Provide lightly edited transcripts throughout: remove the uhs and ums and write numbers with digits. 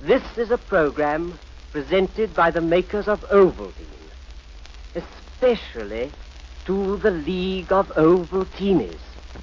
This is a program presented by the makers of Ovaltine, especially to the League of Ovaltinis.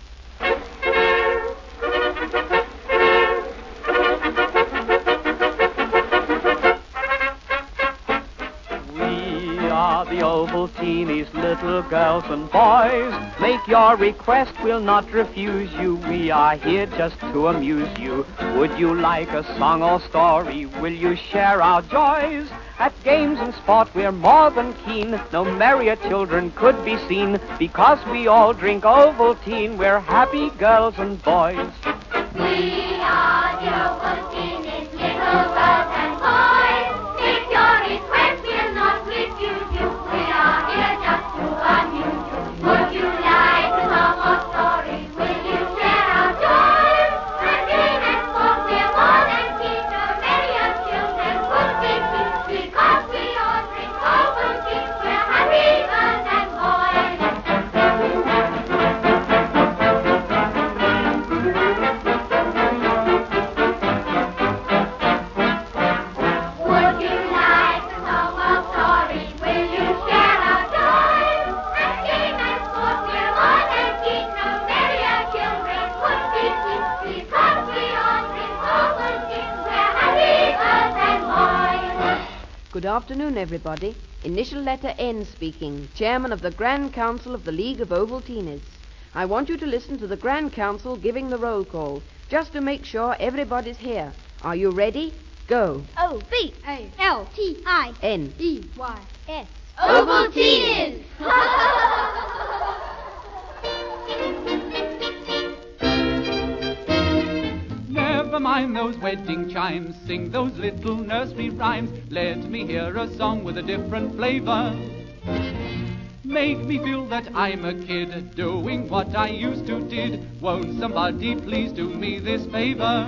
We are the Ovaltinis, little girls and boys. Make your request, we'll not refuse you. We are here just to amuse you. Would you like a song or story? Will you share our joys? At games and sport we're more than keen. No merrier children could be seen. Because we all drink Ovaltine, we're happy girls and boys. We are the Ovaltinis, little girls and boys. Make your request, we'll not refuse you. We are here just to amuse you. Would you like a song or story? Will you share our joys? At games and sport we're more than keen. No merrier children could be seen. Because we all drink Ovaltine, we're happy girls and boys. Would you like a song or story? Will you share our joys? At games and sport we're more than keen. No merrier children could be seen. Because we all drink Ovaltine, we're happy girls and boys. Good afternoon, everybody. Initial letter N speaking, Chairman of the Grand Council of the League of Ovaltinis. I want you to listen to the Grand Council giving the roll call, just to make sure everybody's here. Are you ready? Go. O-V-A-L-T-I-N. N. E-Y-S. Ovaltines! Never mind those wedding chimes, sing those little nursery rhymes. Let me hear a song with a different flavor. Make me feel that I'm a kid, doing what I used to did. Won't somebody please do me this favor?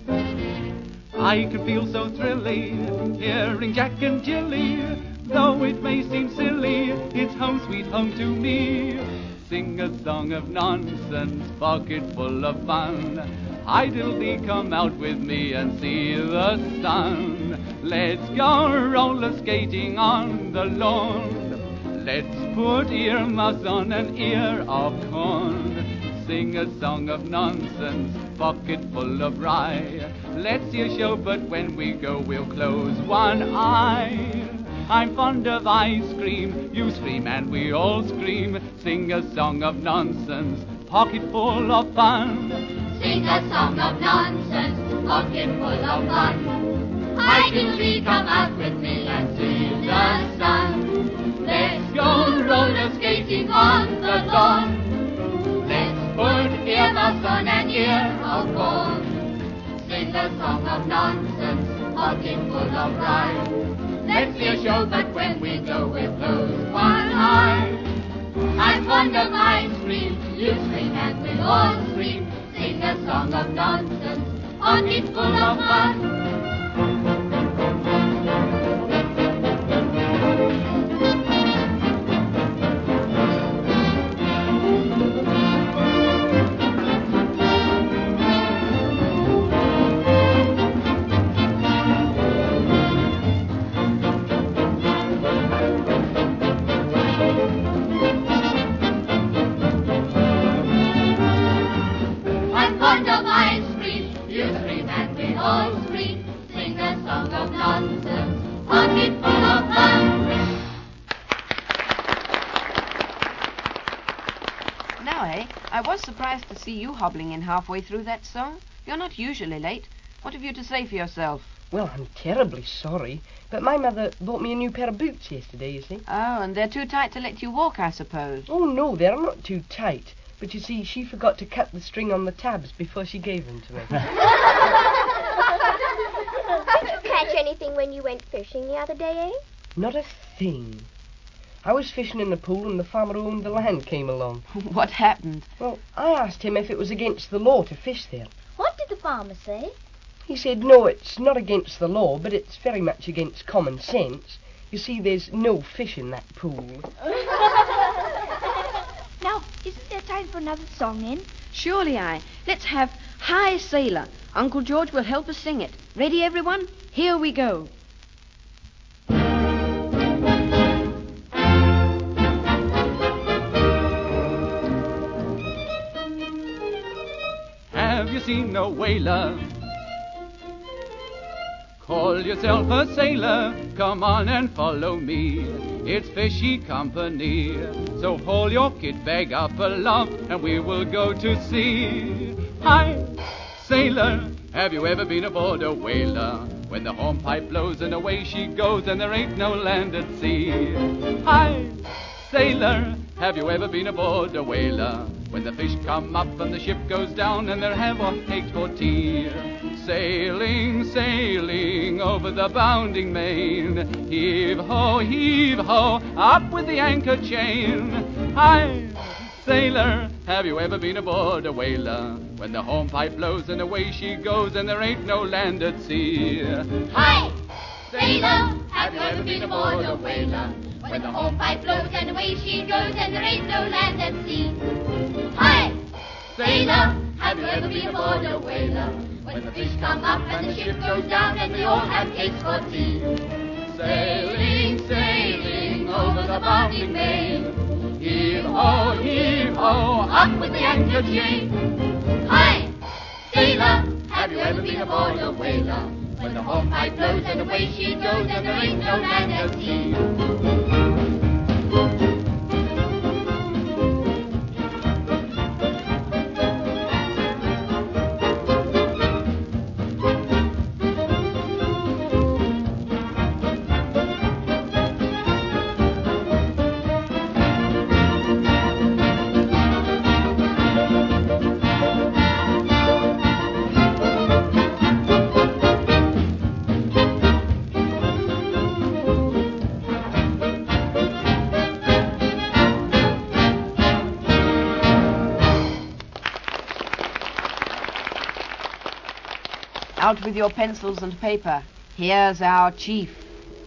I can feel so thrilly, hearing Jack and Jilly. Though it may seem silly, it's home sweet home to me. Sing a song of nonsense, pocket full of fun. Idly come out with me and see the sun. Let's go roller skating on the lawn. Let's put earmuffs on an ear of corn. Sing a song of nonsense, pocket full of rye. Let's see a show, but when we go, we'll close one eye. I'm fond of ice cream, you scream and we all scream. Sing a song of nonsense, pocket full of fun. Sing a song of nonsense, pocket full of fun. Idly come out with me and see the sun. Let's go roller skating on the lawn. Let's put earmuffs on an ear of corn. Sing a song of nonsense, pocket full of rye. Let's see a show, but when we go, we'll close one eye. I'm fond of ice cream, you scream and we all scream. Sing a song of nonsense, pocket full of fun. I'm fond of ice cream, you scream and we all scream. Sing a song of nonsense, pocket full of fun. Now, I was surprised to see you hobbling in halfway through that song. You're not usually late. What have you to say for yourself? Well, I'm terribly sorry, but my mother bought me a new pair of boots yesterday, you see. Oh, and they're too tight to let you walk, I suppose. Oh, no, they're not too tight. But you see, she forgot to cut the string on the tabs before she gave them to me. Did you catch anything when you went fishing the other day, eh? Not a thing. I was fishing in the pool and the farmer who owned the land came along. What happened? Well, I asked him if it was against the law to fish there. What did the farmer say? He said, no, it's not against the law, but it's very much against common sense. You see, there's no fish in that pool. Now, isn't there time for another song, then? Surely, let's have High Sailor. Uncle George will help us sing it. Ready, everyone? Here we go. Have you seen a whaler? Call yourself a sailor, come on and follow me. It's fishy company, so haul your kit bag up aloft and we will go to sea. Hi, sailor, have you ever been aboard a whaler? When the hornpipe blows and away she goes and there ain't no land at sea. Hi, sailor, have you ever been aboard a whaler? When the fish come up and the ship goes down and there have what eggs for tea. Sailing, sailing over the bounding main. Heave ho, up with the anchor chain. Hi, sailor, have you ever been aboard a whaler? When the hornpipe blows and away she goes and there ain't no land at sea. Hi, sailor, have you ever been aboard a whaler? When the hornpipe blows and away she goes and there ain't no land at sea. Hi, sailor, have you ever been aboard a whaler? When the fish come up and the ship goes down and we all have cakes for tea. Sailing, sailing over the bounding main. Heave ho, up with the anchor chain. Hi, sailor, have you ever been aboard a whaler? When the hornpipe blows and away she goes and there ain't no land at sea. Out with your pencils and paper. Here's our chief.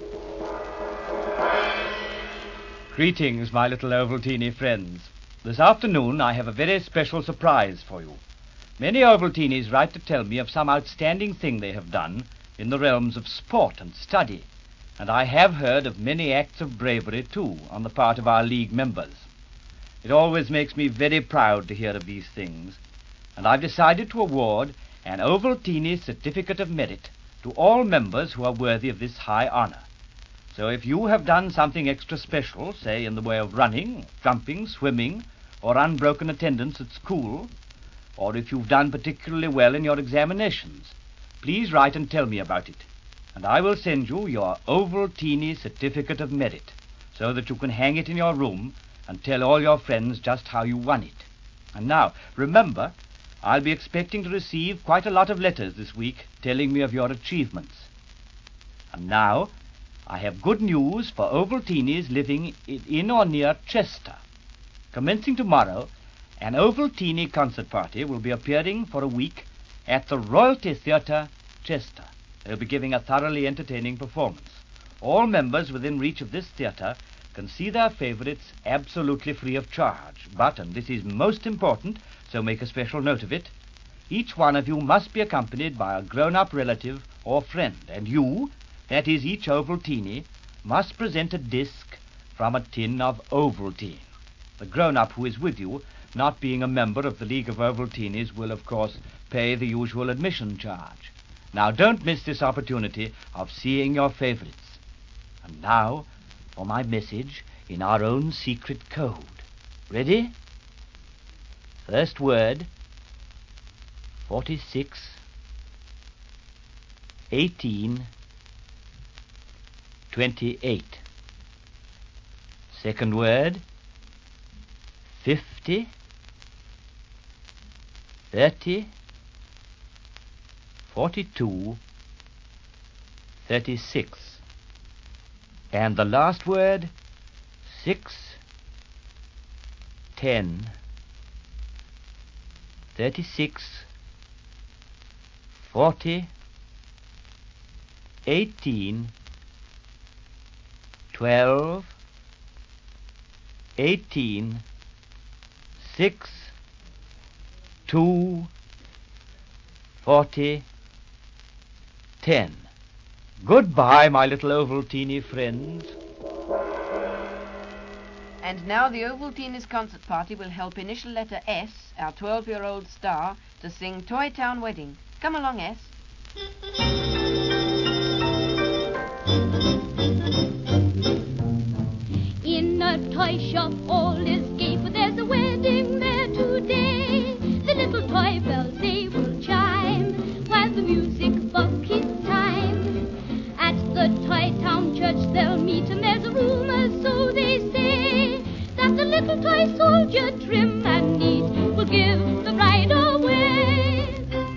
Greetings, my little Ovaltine friends. This afternoon I have a very special surprise for you. Many Ovaltines write to tell me of some outstanding thing they have done in the realms of sport and study, and I have heard of many acts of bravery, too, on the part of our League members. It always makes me very proud to hear of these things, and I've decided to award an Ovaltine Certificate of Merit to all members who are worthy of this high honor. So if you have done something extra special, say in the way of running, jumping, swimming, or unbroken attendance at school, or if you've done particularly well in your examinations, please write and tell me about it, and I will send you your Ovaltine Certificate of Merit, so that you can hang it in your room and tell all your friends just how you won it. And now, remember, I'll be expecting to receive quite a lot of letters this week telling me of your achievements. And now, I have good news for Ovaltines living in or near Chester. Commencing tomorrow, an Ovaltine concert party will be appearing for a week at the Royalty Theatre, Chester. They'll be giving a thoroughly entertaining performance. All members within reach of this theatre can see their favorites absolutely free of charge. But, and this is most important, so make a special note of it, each one of you must be accompanied by a grown-up relative or friend, and you, that is each Ovaltine, must present a disc from a tin of Ovaltine. The grown-up who is with you, not being a member of the League of Ovaltines, will, of course, pay the usual admission charge. Now, don't miss this opportunity of seeing your favorites. And now, for my message in our own secret code. Ready? First word, 46, 18, 28. Second word, 50, 30, 42, 36. And the last word, 6, 10, 36, 40, 18, 12, 18, 6, 2, 40, 10. Goodbye, my little Ovaltine friends. And now the Ovaltines concert party will help initial letter S, our 12-year-old star, to sing Toy Town Wedding. Come along, S. In a toy shop all is gay, for there's a wedding there today. The little toy bells, they will chime, while the music box keeps time. At the Toy Town church they'll meet, and there's a rumor, so they say, that the little toy soldier, trim and neat, will give the bride away.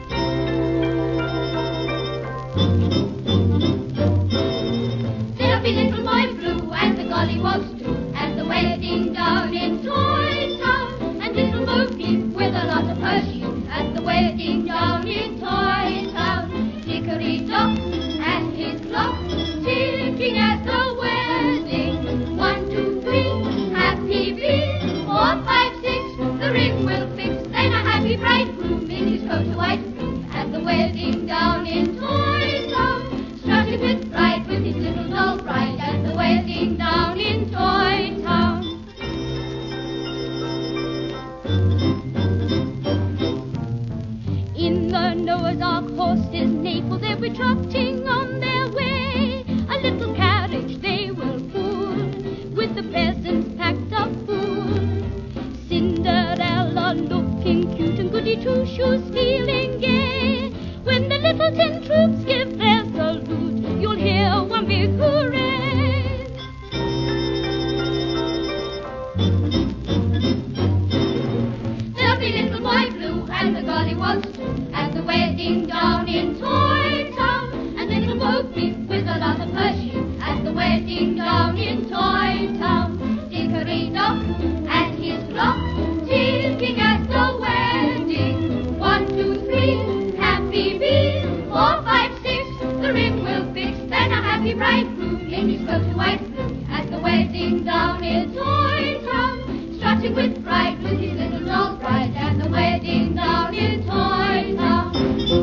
There'll be little boy blue and the gollywogs too, and the wedding down in Toy Town, and little Bo Peep with a lot of perfume at the wedding down in Toy Town. Dickory-dock and his clock ticking at the wedding. 1, 2, 3, happy bee. 4, 5, 6, the ring will fix. Then a happy bridegroom in his coat of white plume at the wedding down in Toy Town, strutting with pride with his little doll bride at the wedding down in Toy Town. In the Noah's Ark horses neigh, for they'll be trotting on their way. A little carriage they will pull, with the presents packed up full. Cinderella looking cute and Goody Two-Shoes feeling gay. When the little tin troops give their salute, you'll hear one big hooray. There'll be little boy blue and the gollywogs too, at the wedding down in Toy Town, and little Bo Peep with a lot of perfume at the wedding down in Toy Town. Dickory-dock and his clock ticking at the wedding. 1, 2, 3, happy bee. 4, 5, 6, the ring will fix. Then a happy bridegroom in his coat of white plume at the wedding down in Toy Town, strutting with pride with his little doll bride at the wedding down in Toy Town.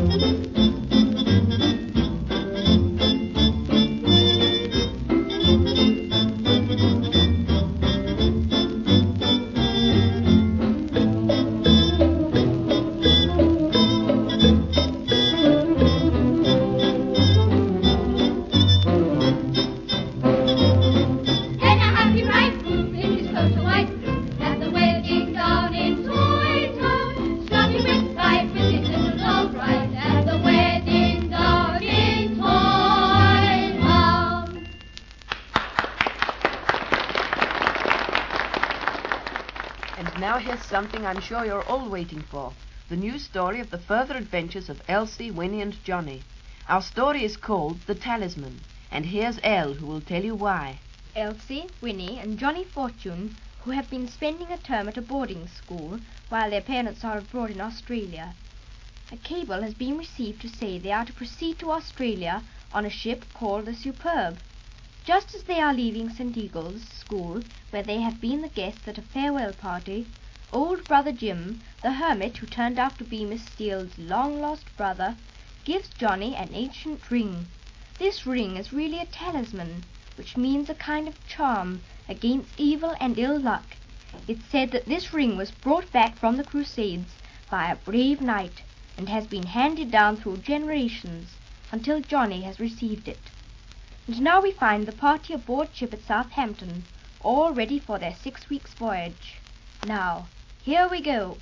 Then a happy bridegroom in his coat of white plume at the wedding down in Toy Town, strutting with pride with his little doll bride at the wedding down in Toy Town. And now here's something I'm sure you're all waiting for. The new story of the further adventures of Elsie, Winnie, and Johnny. Our story is called The Talisman, and here's Elle who will tell you why. Elsie, Winnie, and Johnny Fortune, who have been spending a term at a boarding school while their parents are abroad in Australia. A cable has been received to say they are to proceed to Australia on a ship called the Superb. Just as they are leaving St. Eagle's School, where they have been the guests at a farewell party, old Brother Jim, the hermit who turned out to be Miss Steele's long-lost brother, gives Johnny an ancient ring. This ring is really a talisman, which means a kind of charm against evil and ill luck. It's said that this ring was brought back from the Crusades by a brave knight, and has been handed down through generations until Johnny has received it. And now we find the party aboard ship at Southampton, all ready for their 6 weeks' voyage. Now, here we go.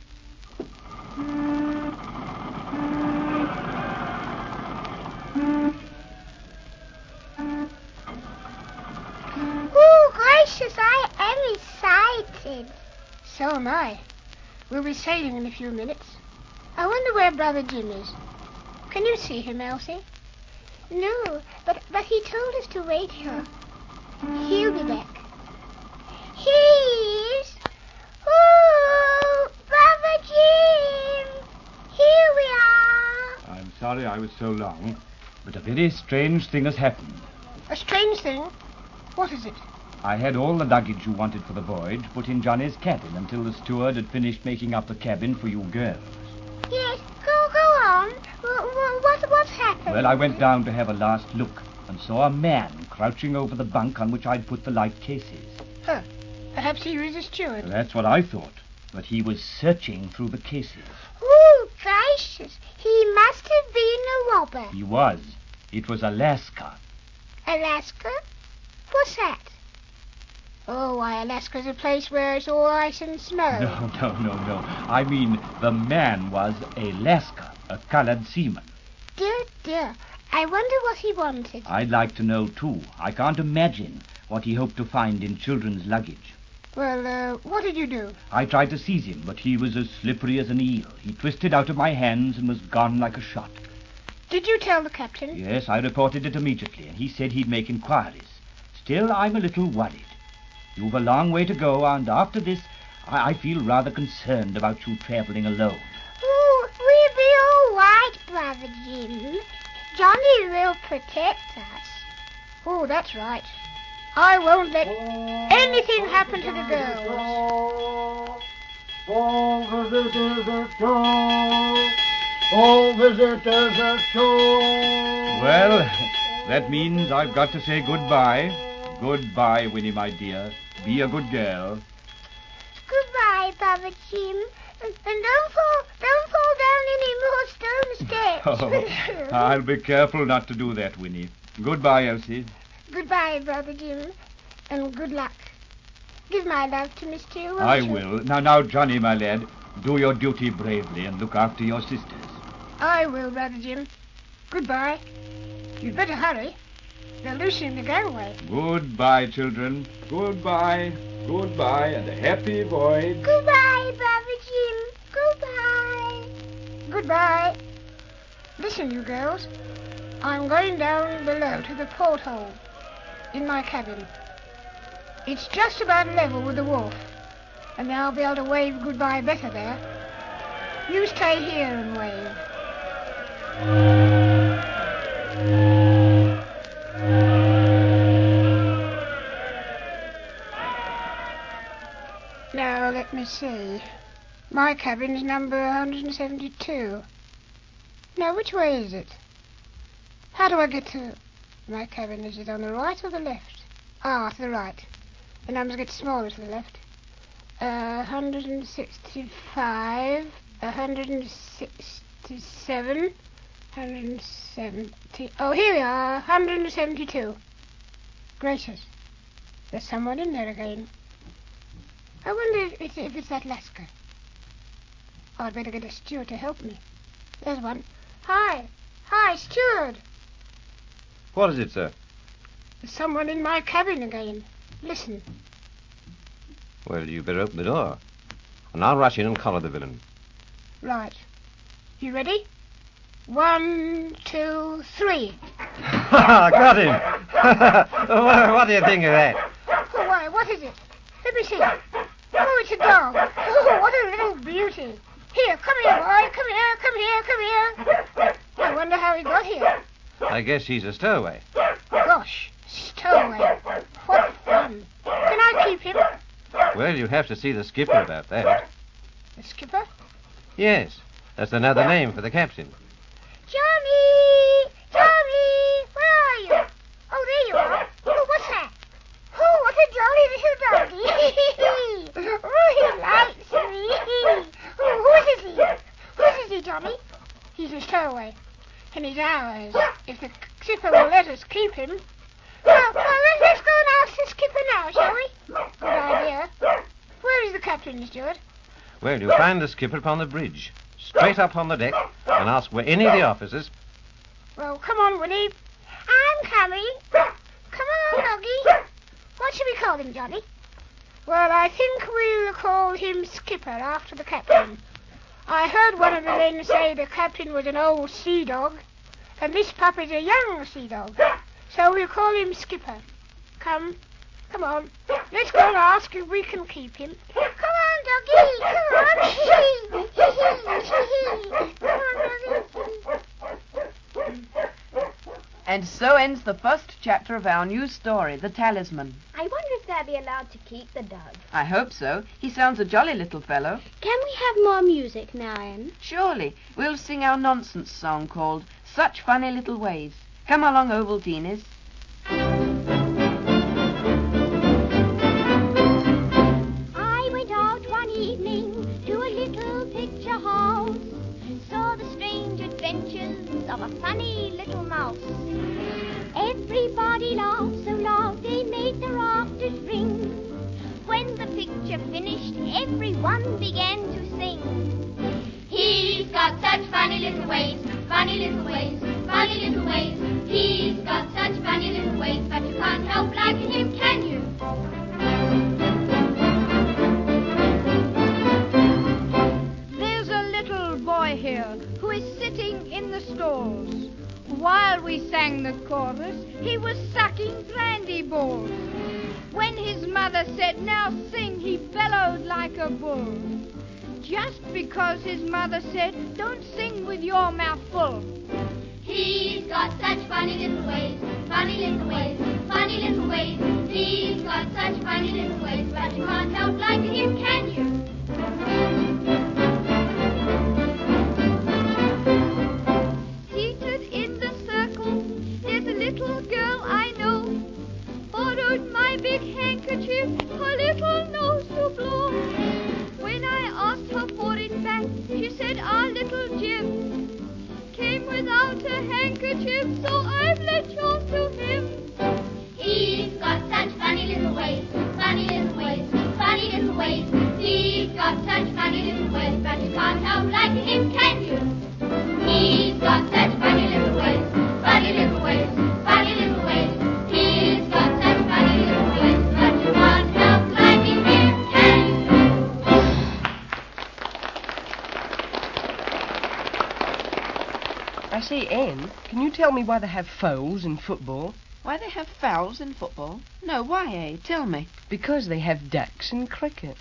Oh, gracious, I am excited. So am I. We'll be sailing in a few minutes. I wonder where Brother Jim is. Can you see him, Elsie? No, but he told us to wait here. He'll be back. He's... Oh, Brother Jim! Here we are. I'm sorry I was so long, but a very strange thing has happened. A strange thing? What is it? I had all the luggage you wanted for the voyage put in Johnny's cabin until the steward had finished making up the cabin for you girls. Yes, go on. What's happened? Well, I went down to have a last look and saw a man crouching over the bunk on which I'd put the light cases. Huh. Perhaps he was a steward. That's what I thought. But he was searching through the cases. Oh, gracious. He must have been a robber. He was. It was Alaska. Alaska? What's that? Oh, why, Alaska's a place where it's all ice and snow. No. I mean, the man was Alaska, a colored seaman. Dear. I wonder what he wanted. I'd like to know, too. I can't imagine what he hoped to find in children's luggage. Well, what did you do? I tried to seize him, but he was as slippery as an eel. He twisted out of my hands and was gone like a shot. Did you tell the captain? Yes, I reported it immediately, and he said he'd make inquiries. Still, I'm a little worried. You've a long way to go, and after this, I feel rather concerned about you travelling alone. Oh, we'll be all right, Brother Jim. Johnny will protect us. Oh, that's right. I won't let anything happen to the girls. All visitors at shore. All visitors at shore. Well, that means I've got to say goodbye. Goodbye, Winnie, my dear. Be a good girl. Goodbye, Brother Jim. And don't fall down any more stone steps. Oh, I'll be careful not to do that, Winnie. Goodbye, Elsie. Goodbye, Brother Jim. And good luck. Give my love to Miss Teal. I will. Now, Johnny, my lad, do your duty bravely and look after your sisters. I will, Brother Jim. Goodbye. You'd better hurry. They're loosing the gangway. Goodbye, children. Goodbye. Goodbye, and a happy voyage. Goodbye, Brother Jim. Goodbye. Goodbye. Listen, you girls. I'm going down below to the porthole in my cabin. It's just about level with the wharf, and I'll be able to wave goodbye better there. You stay here and wave. Now, let me see. My cabin's number 172. Now, which way is it? How do I get to my cabin? Is it on the right or the left? Ah, to the right. The numbers get smaller to the left. 165, 167, 170. Oh, here we are, 172. Gracious. There's someone in there again. I wonder if it's that Lascar. Oh, I'd better get a steward to help me. There's one. Hi, steward. What is it, sir? There's someone in my cabin again. Listen. Well, you better open the door. And I'll rush in and collar the villain. Right. You ready? 1, 2, 3. Got him! What do you think of that? Oh, why, what is it? Let me see. Oh, it's a dog. Oh, what a little beauty. Here, come here, boy. Come here. I wonder how he got here. I guess he's a stowaway. Gosh, stowaway. What fun. Can I keep him? Well, you have to see the skipper about that. The skipper? Yes, that's another name for the captain. Johnny! Where are you? Oh, there you are. Oh, what's that? Oh, what a jolly little doggy. Oh, he likes me. Oh, whose is he, Johnny? He's a stowaway. And he's ours, if the skipper will let us keep him. Well, let's go and ask the skipper now, shall we? Good idea. Where is the captain, steward? Well, you'll find the skipper upon the bridge, straight up on the deck, and ask where any of the officers... Well, come on, Winnie. I'm coming. Come on, doggy. What should we call him, Johnny? Well, I think we'll call him Skipper, after the captain. I heard one of the men say the captain was an old sea dog, and this pup is a young sea dog. So we'll call him Skipper. Come on. Let's go and ask if we can keep him. Come on, doggy. Come on, doggy. And so ends the first chapter of our new story, The Talisman. I wonder if they'll be allowed to keep the dog. I hope so. He sounds a jolly little fellow. Can we have more music now, Em? Surely. We'll sing our nonsense song called such funny little ways. Come along, Ovaltinis. I went out one evening to a little picture house, saw the strange adventures of a funny little mouse. Everybody laughed so loud they made the rafters ring. When the picture finished, everyone began to sing. He's got such funny little ways, funny little ways, funny little ways. He's got such funny little ways, but you can't help liking him, can you? There's a little boy here who is sitting in the stalls. While we sang the chorus, he was sucking brandy balls. When his mother said, "Now sing," he bellowed like a bull. Just because his mother said, "Don't sing with your mouth full." He's got such funny little ways, funny little ways, funny little ways. He's got such funny little ways, but you can't help liking him, can you? Seated in the circle, there's a little girl I know, borrowed my big handkerchief, her little nose to blow. When I asked her for it back, she said our little Jim came without a handkerchief, so I've lent yours to him. He's got such funny little ways, funny little ways, funny little ways. He's got such funny little ways, but you can't help liking him, can you? He's got such funny little ways, funny little ways, funny little ways. He's got such funny little ways, but you can't help liking him, can you? I say, Anne, can you tell me why they have fouls in football? Why they have fouls in football? No, why, eh? Tell me. Because they have ducks in cricket.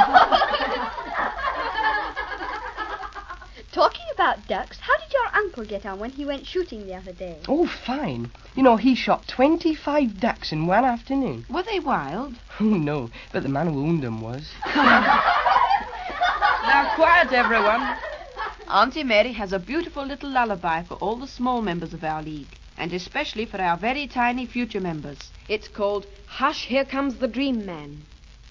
Talking about ducks, how did your uncle get on when he went shooting the other day? Oh, fine. You know, he shot 25 ducks in one afternoon. Were they wild? Oh, no, but the man who owned them was. Now, quiet, everyone. Auntie Mary has a beautiful little lullaby for all the small members of our league, and especially for our very tiny future members. It's called Hush, Here Comes the Dream Man.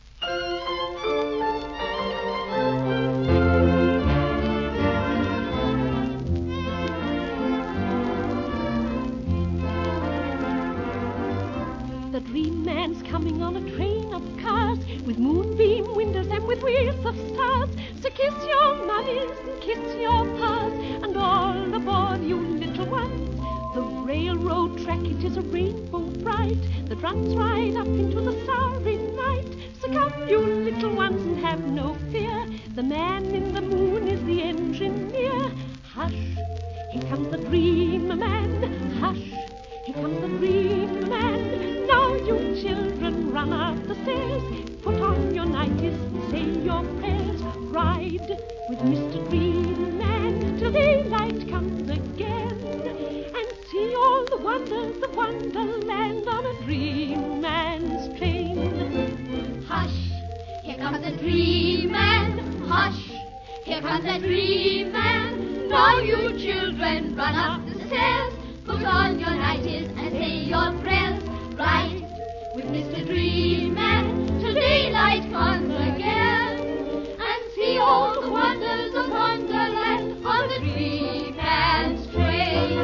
The dream man's coming on a train of cars, with moonbeam windows and with wheels of stars. So kiss your mummies and kiss your pa's, and all aboard, you little ones. The railroad track, it is a rainbow bright that runs right up into the starry night. So come, you little ones, and have no fear. The man in the moon is the engineer. Hush, here comes the dream man. Hush, here comes the dream man. Now, you children, run up the stairs, put on your nighties, say your prayers. Ride with Mr. Dream Man till daylight comes again, and see all the wonders of Wonderland on a Dream Man's train. Hush, here comes the Dream Man. Hush, here comes the Dream Man. Now, you children, run up the stairs, put on your nighties and say your prayers. Ride with Mr. Dream Man till daylight comes again, and see all the wonders of Wonderland on the Dream Man's train.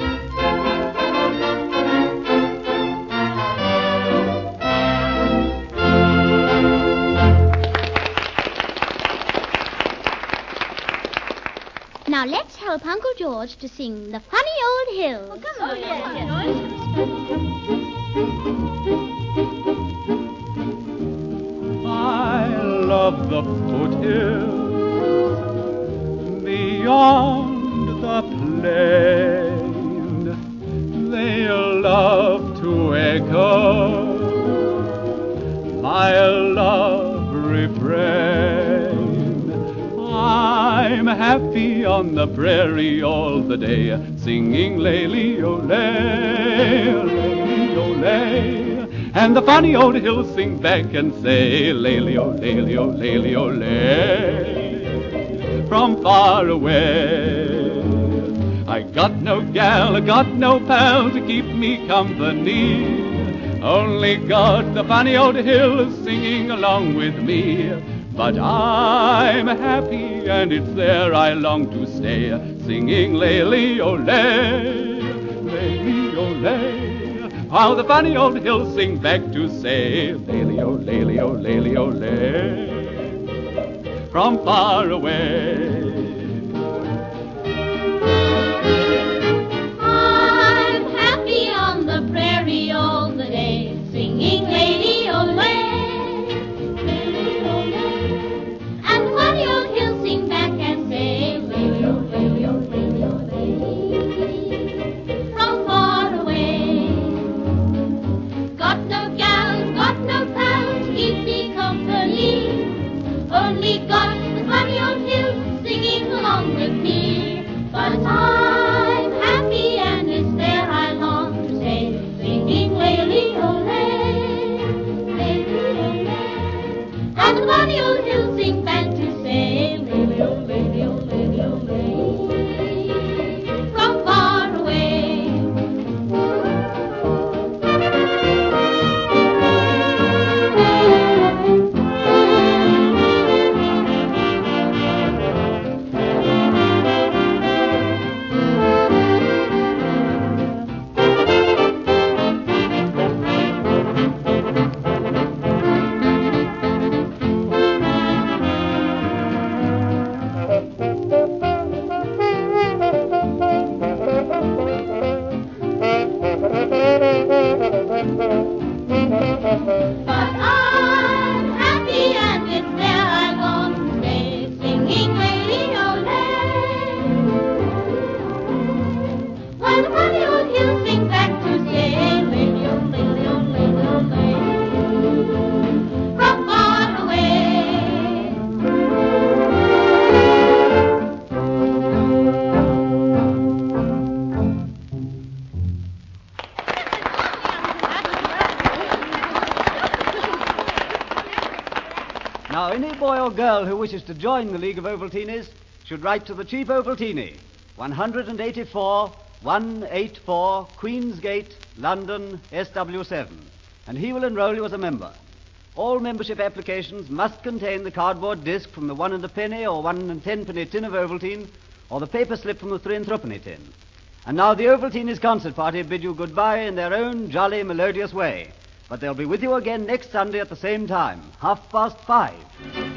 Now let's help Uncle George to sing The Funny Old Hills. Come on, I love the foothills beyond the plain. They love to echo my love refrain. I'm happy on the prairie all the day, singing lay-lee-o-lay, lay-lee-o-lay. And the funny old hills sing back and say, lay-lee-o-lay-lee-o-lay, from far away. I got no gal, I got no pal to keep me company. Only got the funny old hill singing along with me. But I'm happy and it's there I long to stay, singing lay-lee-o-lay, lay-lee-o-lay. How the funny old hills sing back to say, lay-lee-o, lay-lee-o, lay-lee-o-lay, from far away. I'm happy on the prairie all the day, singing lay-lee-o-lay. And the funny old hills sing back and say, lay-lee-o, lay-lee-o, lay-lee-o-lay, from far away. Got no gal, got no pal to keep me company. Only got the funny old hills singing along with me. But I'm happy and it's there I long to stay, singing lay-lee-o-lay, lay-lee-o-lay. And the funny old hills sing back to say, lay-lee-o, lay-lee-o, lay-lee-o-lay, from far away. But I'm happy and it's there I long to stay, singing lay-lee-o-lay. While the funny old hills sing back to say, lay-lee-o, lay-lee-o, lay-lee-o-lay, from far away. Now, any boy or girl who wishes to join the League of Ovaltinis should write to the Chief Ovaltine, 184 184 Queensgate, London, SW7, and he will enroll you as a member. All membership applications must contain the cardboard disc from the 1 and a penny or 1 and 10 penny tin of Ovaltine, or the paper slip from the 3 and 3 penny tin. And now the Ovaltinis concert party bid you goodbye in their own jolly, melodious way. But they'll be with you again next Sunday at the same time, 5:30.